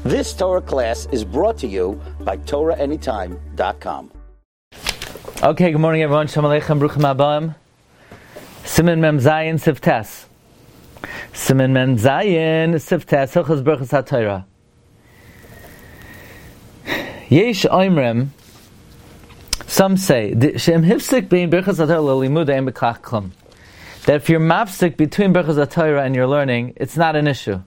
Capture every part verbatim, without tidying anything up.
This Torah class is brought to you by Torah Anytime dot com. Okay, good morning everyone. Shalom Aleichem, Bruchim Habayim. Siman Mem Zayin Siftes. Siman Mem Zayin Siftes. Hilchos Berachos HaTorah. Yesh Oimrim. Some say Shem Hifsik Bein Berachos HaTorah L'Limud Ein B'Kach Klum. That if you're mafsik between Berachos HaTorah and your learning, it's not an issue.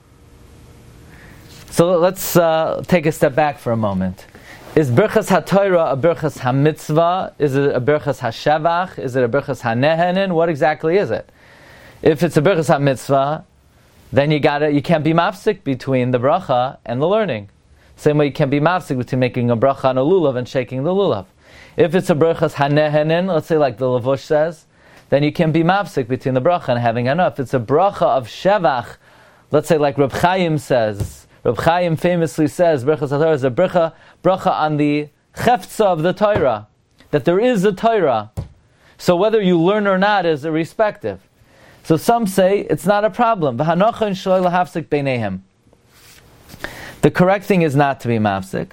So let's uh, take a step back for a moment. Is Berachos HaTorah a Berachos HaMitzvah? Is it a Berachos HaShevach? Is it a Berachos HaNehenin? What exactly is it? If it's a Berachos HaMitzvah, then you gotta you can't be mafsik between the bracha and the learning. Same way you can't be mafsik between making a bracha on a lulav and shaking the lulav. If it's a Berachos HaNehenin, let's say like the Lavush says, then you can be mafsik between the bracha and having enough. If it's a bracha of shevach, let's say like Reb Chaim says, Reb Chaim famously says, Berachos HaTorah is a bracha, bracha on the cheftza of the Torah, that there is a Torah. So whether you learn or not is irrespective. So some say it's not a problem. The correct thing is not to be mafsik.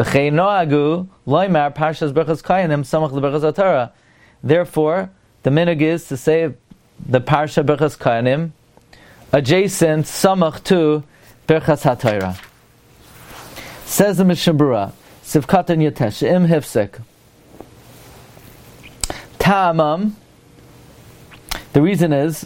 Therefore, the minhag is to say the Parsha Berachos Kohanim adjacent samach to Berachos HaTorah. Says the Mishnah Berurah, Sivkatan Yatesh, Im Hifsik. Ta'amam, the reason is,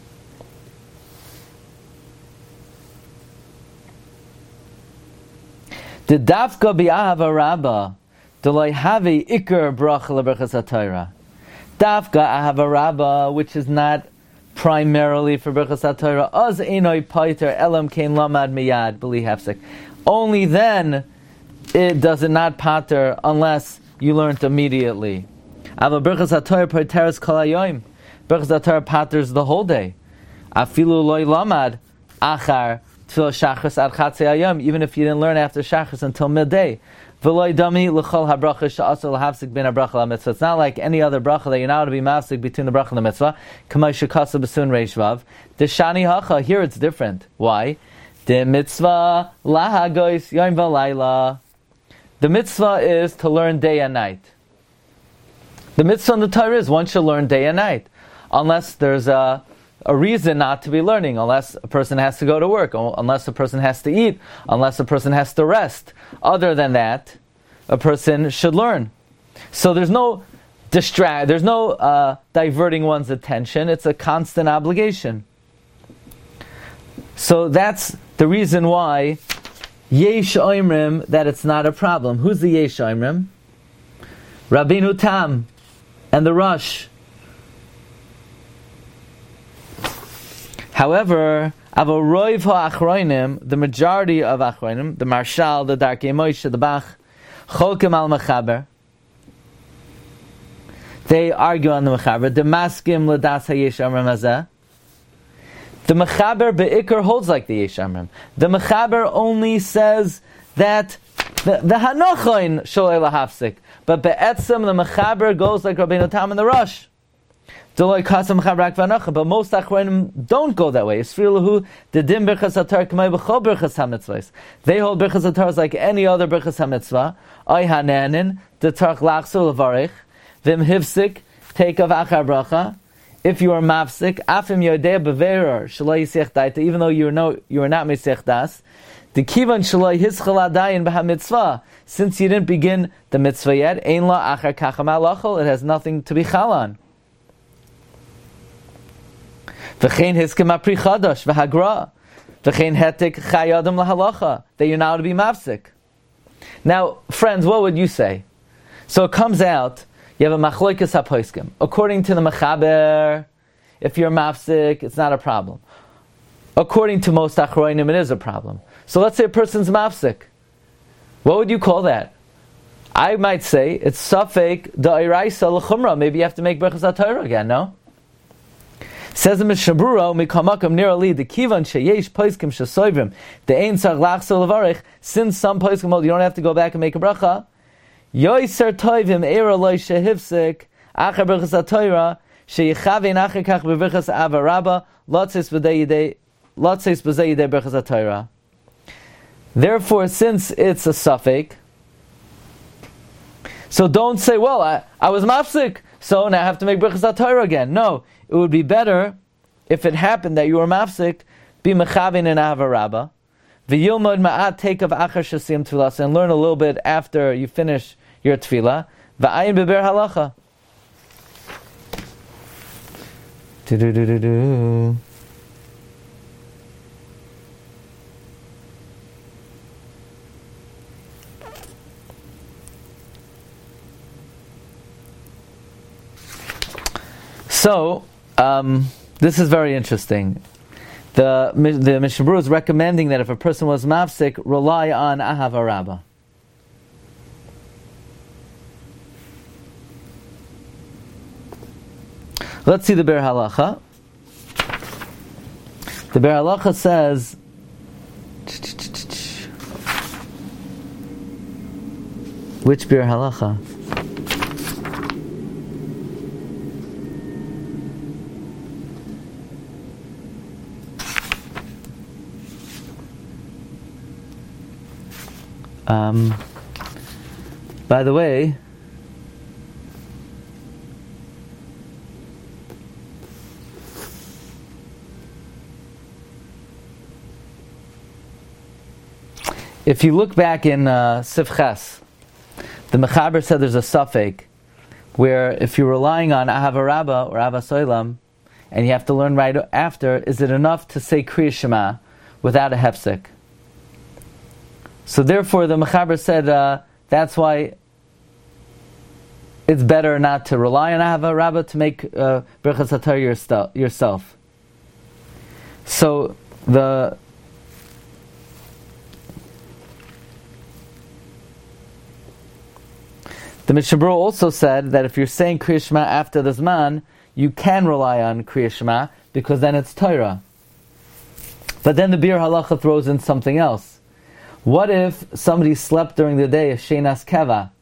the dafka bi'ahava rabba, delay havi ikar bracha leberachos HaTorah. Dafka ahava rabba, which is not primarily for Berachos HaTorah, az einoi paiter elam kein lamad miyad b'li hefsek. Only then it does it not pater unless you learned immediately. Ava Berachos HaTorah pateres kol hayoim. Berachos HaTorah paters the whole day. Afilu loy lamad achar tefillah shachris ad chatzei hayom, even if you didn't learn after shachris until midday. V'loy dami l'chol habracha she'asur l'hafsik ben habracha l'mitzvah. It's not like any other bracha that you're now to be mafsik between the bracha and the mitzvah. K'may shekasa b'sun reish vav. The shani hacha, here it's different. Why? The mitzvah lahagois yom v'layla. The mitzvah is to learn day and night. The mitzvah in the Torah is one should learn day and night, unless there's a a reason not to be learning, unless a person has to go to work, unless a person has to eat, unless a person has to rest. Other than that, a person should learn. So there's no distract, there's no uh, diverting one's attention. It's a constant obligation. So that's the reason why Yesh Oimrim, that it's not a problem. Who's the Yesh Oimrim? Rabbeinu Tam and the Rosh. However, Avoroiv ha'achroinim, the majority of achroinim, the Marshal, the Darkei Moshe, the Bach, Cholkim al Mechaber, they argue on the Mechaber. The Maskim l'das hayesh amrim hazeh. The Mechaber be'ikr holds like the Yesh Amrim. The Mechaber only says that the, the Hanochoin sholei lahafsik, but be'etzem the Mechaber goes like Rabbeinu Tam and the Rosh. But most achronim don't go that way. They hold Berachos HaTorah like any other Berachos HaMitzvah. Oy hanenin, the tarch lachsu levarich, vim hivsik, take of achar bracha. If you are mafsik, afim yodei beverer, shaloi yisech daita, even though you are no, you are not misech das, the kivan shaloi hischal adayin b'ha mitzvah, since you didn't begin the mitzvah yet, ein la achar kacham halachol, it has nothing to be chal on. V'chein hiskim apri chadash v'hagra, v'chein hetik chayadam lahalacha, that you're now to be mafsik. Now, friends, what would you say? So it comes out, you have a machloikas hapoiskim. According to the Mechaber, if you're mafsik, it's not a problem. According to most achroinim, it is a problem. So let's say a person's mafsik. What would you call that? I might say it's safek da'iraisa l'chumra. Maybe you have to make Berachos HaTorah again, no? Says the Mishnah Berurah, "Mikamakam nirali the kivan sheyesh poskim shesoivrim the ein tzarich lachzor levarich." Since some poskim hold you don't have to go back and make a bracha. Yoiser toivim era loy shehivsik achar Berachos HaTorah sheyichavein achar kach beberachos ava rabba lotzis b'dei yidei lotzis b'zei yidei Berachos HaTorah. Therefore, since it's a suffix, so don't say, well, I, I was mafsik, so now I have to make Birchas HaTorah again. No, it would be better if it happened that you were mafsik, be mechavin in Ahava Rabbah, v'yilmod ma'at take of achar shasim tefillah, and learn a little bit after you finish your tefillah, v'ayin beber halacha. Do-do-do-do-do. So, um, this is very interesting. The the Mishnah Berurah is recommending that if a person was mafsik, rely on Ahava Rabbah. Let's see the Ber Halacha. The Ber Halacha says, which Ber Halacha? Um, by the way, if you look back in uh, Sifches, the Mechaber said there's a suffix where if you're relying on Ahava Rabbah or Ahava Soilam, and you have to learn right after, is it enough to say Kriya Shema without a hefsek? So therefore, the Mechaber said uh, that's why it's better not to rely on Ahava Rabbah to make uh, Birchas HaTorah yourself. So the the Mishnah Berurah also said that if you're saying Kriya Shema after the Zman, you can rely on Kriya Shema because then it's Torah. But then the Bir Halacha throws in something else. What if somebody slept during the day, a Sheinas Keva?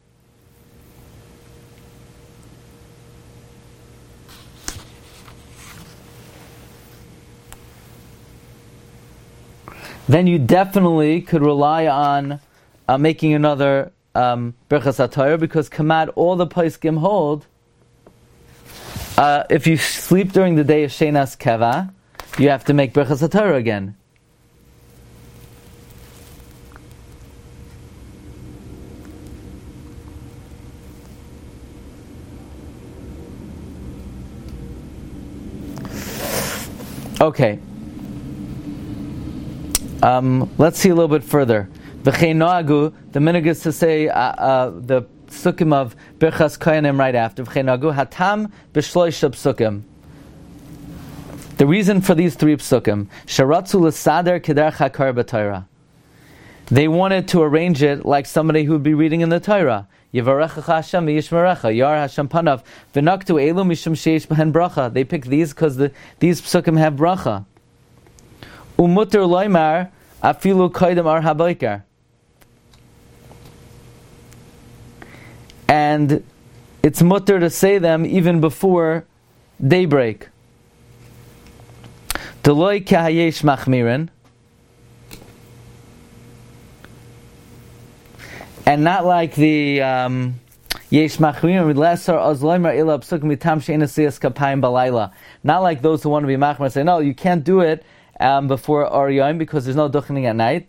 Then you definitely could rely on uh, making another um, Birchas HaTorah, because Kamad, all the Poskim hold, uh, if you sleep during the day of Sheinas Keva, you have to make Birchas HaTorah again. Okay. Um, let's see a little bit further. V'chei noagu, the minhag is to say uh, uh, the psukim of Birchas Kohanim right after. V'chei noagu hatam b'shloisha psukim. The reason for these three psukim, sharatzu l'sader kederach hakar b'Torah. They wanted to arrange it like somebody who would be reading in the Torah. Yivarechacha Hashem v'yishmerecha, Yar Hashem panav, v'naktu elu mishum sheish b'hen bracha. They picked these because the, these psukim have bracha. Umuter loymar afilu koydem ar haboker. And it's mutter to say them even before daybreak. Deloy kahayesh machmirin. And not like the Yesh Machmirin with Lesser Ozloimer Ila Psuk Mitam Sheinasiyas Kapayim Balayla. Not like those who want to be Machmir say, no, you can't do it um, before Ariyim because there's no duchening at night.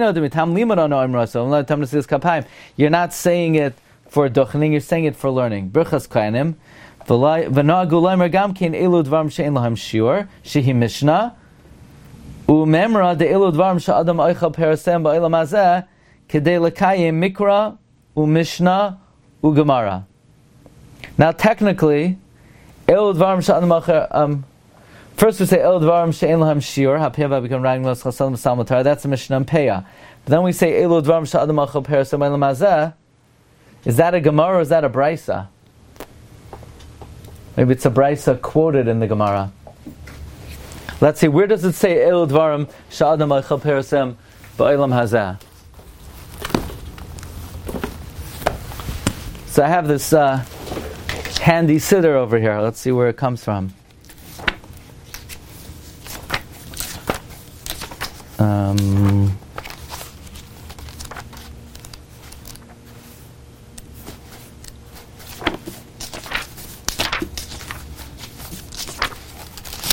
You're not saying it for duchening, you're saying it for learning. Birchas Kohanim. V'na'agu Loimer Gamkein Elu Dvarim She'en Lahem Shiur Shehi Mishnah U'memra De Elu Dvarim She'adam Oichel Perasem Ba'elam Hazeh Kedei Lekayim Mikra u'Mishnah u'Gemara. Now, technically, El Dvarim She'adam Acher. Um, first, we say El Dvarim She'en Lahem Shiur Hapeva become writing Los Chasam Salmatar. That's a Mishnah and Peah. But then we say El Dvarim She'adam Acher Perasem Ba'elam Hazeh. Is that a Gemara or is that a Brisa? Maybe it's a Brisa quoted in the Gemara. Let's see. Where does it say El Dvarim She'adam Acher Perasem Ba'elam Hazeh? So I have this uh, handy siddur over here. Let's see where it comes from. Um,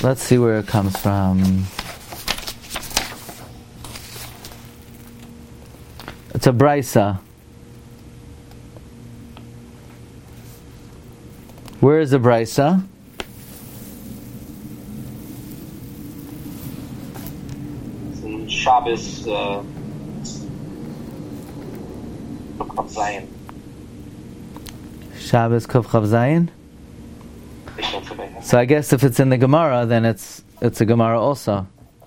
let's see where it comes from. It's a brisa. Where is the brisa? It's in Shabbos, uh, Chav Zayin. Shabbos Kuf Chav Zayin? So I guess if it's in the Gemara, then it's it's a Gemara also.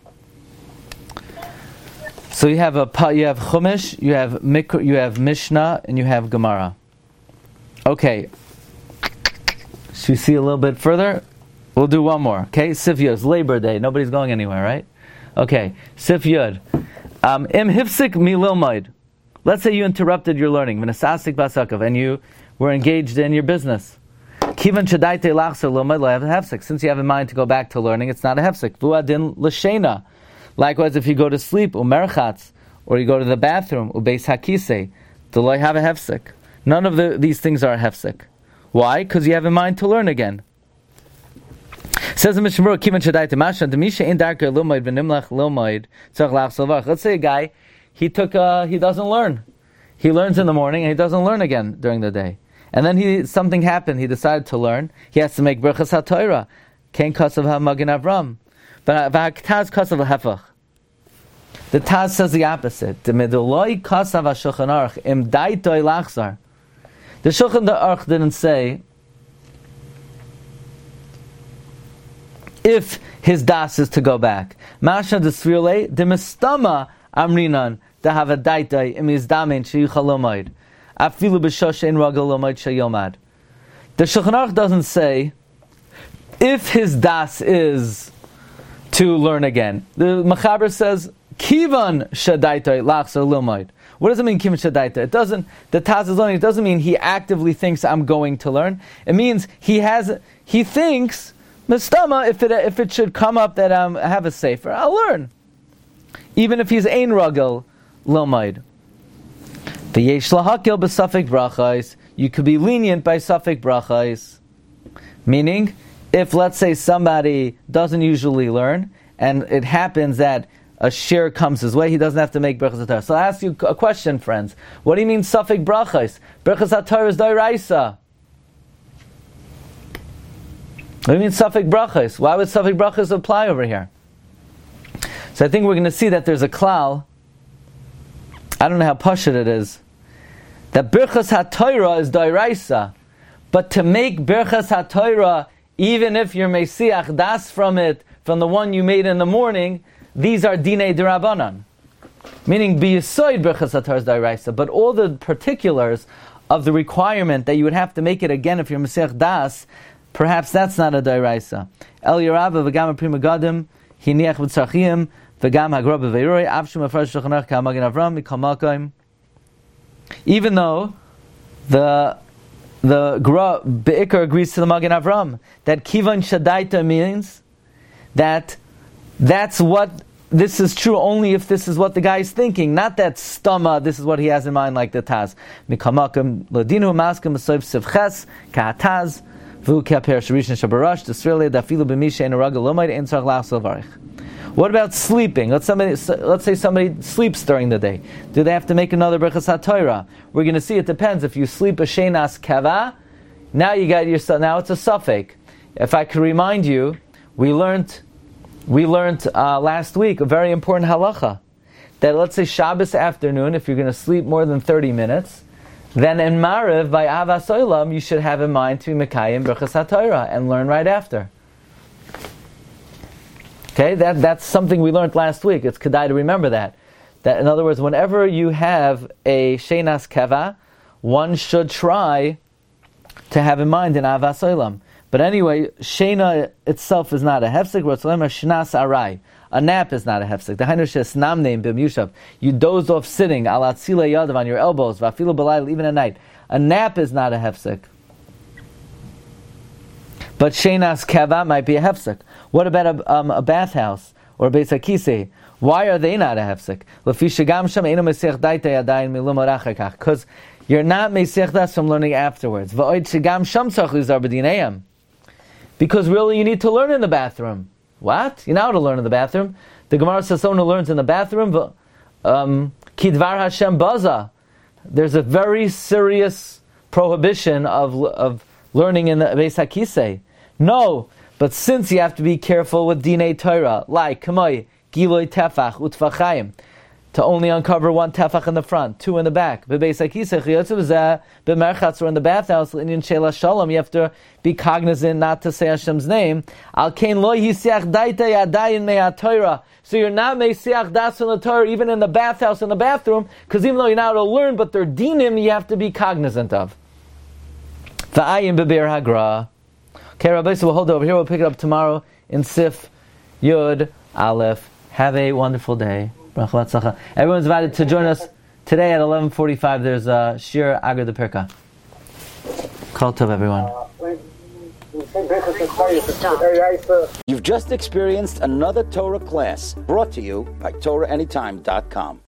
So you have a you have Chumash, you have Mikra, you have Mishnah, and you have Gemara. Okay. Should we see a little bit further? We'll do one more. Okay, Sif Yud. It's Labor Day. Nobody's going anywhere, right? Okay, Sif Yud. Um, Im hifsik mililmoid. Let's say you interrupted your learning, v'nasasik basakav, and you were engaged in your business. Kivan shadaite lachser lomad lo have a hefsik. Since you have in mind to go back to learning, it's not a hefsik. Vuadin l'shena. Likewise, if you go to sleep, umerchatz, or you go to the bathroom, ubeis hakise, do lo have a hefsik. None of the, these things are a hefsik. Why? Because you have in mind to learn again. Says the Mishnah, Kivan shadaite masha demisha in darker lomoid v'nimlach lomoid tzach lachser vach. Let's say a guy, he took, uh, he doesn't learn. He learns in the morning and he doesn't learn again during the day. And then he something happened. He decided to learn. He has to make berachas haTorah. Kein kasav ha'magen Avram. But v'haktaz kasav ha'hefach. The Taz says the opposite. The medoloi kasav ha'shulchan aruch im daitoi lachzar. The Shulchan Aruch didn't say if his das is to go back. Masha desvirle de mistama amrinan to have a daitai im izdamin sheyuchalomaid. Afilu b'shoshein ragalomaid sheyomad. The Shulchan Aruch doesn't say if his das is to learn again. The Mechaber says kivan shadaitai lachzar lomaid. What does it mean, kivan shadaita? It doesn't, the Taz is learning, it doesn't mean he actively thinks I'm going to learn. It means he has, he thinks, mistama, if it if it should come up that um, I have a sefer, I'll learn. Even if he's ein ragel lomaid. V'yesh lahakil b'safek brachais, you could be lenient by safek brachais. Meaning, if let's say somebody doesn't usually learn, and it happens that a shir comes his way, he doesn't have to make berachas haTorah. So I'll ask you a question, friends. What do you mean safek brachas? Berachas haTorah is doiraisa. What do you mean safek brachas? Why would safek brachas apply over here? So I think we're going to see that there's a klal. I don't know how pashut it is. That berachas haTorah is doiraisa, but to make berachas haTorah, even if you're meisiach das from it, from the one you made in the morning, these are dinei derabanan, meaning biyisoid berachas haTorah is doiraisa. But all the particulars of the requirement that you would have to make it again if you're meisiach das, perhaps that's not a doiraisa. El Yerabba v'gam prima gadim hiniach v'tzarchim v'gam hagra b'veiroi avshum afresh shulchan aruch ka'magen Avram mikol makom. Even though the the Gra Be'ikar agrees to the Magen Avram that kivan shadaita means that that's what this is true only if this is what the guy is thinking, not that stama, this is what he has in mind, like the Taz. Mikamakim ladinu maskim asoif sivches ka'ataz v'u ke'aper shirishon shabarash t'srele dafilu b'misha en araga lomayd en tzarich lachzor varich. What about sleeping? Let's somebody let's say somebody sleeps during the day. Do they have to make another berachas haTorah? We're going to see. It depends. If you sleep a shenas kava, now you got yourself. Now it's a suffix. If I could remind you, we learned. We learned uh, last week a very important halacha, that let's say Shabbos afternoon, if you're going to sleep more than thirty minutes, then in Mariv, by Avas Olam, you should have in mind to be Mekayim Berachas HaTorah and learn right after. Okay, that, that's something we learned last week. It's kedai to remember that. That in other words, whenever you have a Shenas Kava, one should try to have in mind in Avas Olam. But anyway, Shena itself is not a hefsek. Shnas arai. A nap is not a hefsek. The hainu shesnam name bim yushav. You dozed off sitting al atzile yadav on your elbows. Vafilu b'layl even at night. A nap is not a hefsek. But shenas kava might be a hefsek. What about a, um, a bathhouse or a beis hakisei? Why are they not a hefsek? Lefi shegam sham eino mesech daita yadayin milum arachakach. Because you're not mesech das from learning afterwards. Va'oid shegam sham tzach lizar b'dinayim. Because really you need to learn in the bathroom. What? You're not allowed to learn in the bathroom. The Gemara says someone who learns in the bathroom, but um, Kidvar Hashem Baza. There's a very serious prohibition of of learning in the Beis HaKisei. No, but since you have to be careful with Dinei Torah, like Kamoi, Giloi Tefach, Utfachayim, to only uncover one tefach in the front, two in the back. Bebeis HaKisei, Chiyotzu B'merchatz, or in the bathhouse, Inyan Sheila Shalom, you have to be cognizant not to say Hashem's name. Al Kain Lo Yisiach Daita Yadayin Mea Torah. So you're not Mesiach Das in the Torah, even in the bathhouse, in the bathroom, because even though you're not able to learn, but they're dinim, you have to be cognizant of. V'ayim Bebeir Hagra. Okay, Rabbi, so we'll hold it over here. We'll pick it up tomorrow in Sif Yud Aleph. Have a wonderful day. Everyone's invited to join us today at eleven forty-five. There's a Shir Agar de Pirka. Kol Tov, everyone. You've just experienced another Torah class brought to you by Torah Anytime dot com.